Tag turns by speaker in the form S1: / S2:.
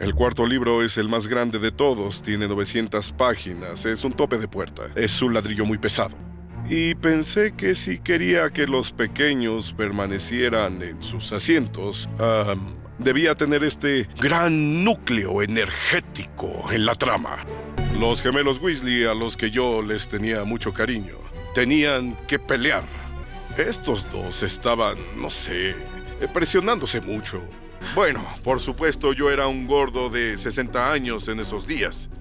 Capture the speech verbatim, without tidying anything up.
S1: El cuarto libro es el más grande de todos, tiene novecientas páginas, es un tope de puerta, es un ladrillo muy pesado. Y pensé que si quería que los pequeños permanecieran en sus asientos, ah, debía tener este gran núcleo energético en la trama. Los gemelos Weasley, a los que yo les tenía mucho cariño, tenían que pelear. Estos dos estaban, no sé, presionándose mucho. Bueno, por supuesto yo era un gordo de sesenta años en esos días.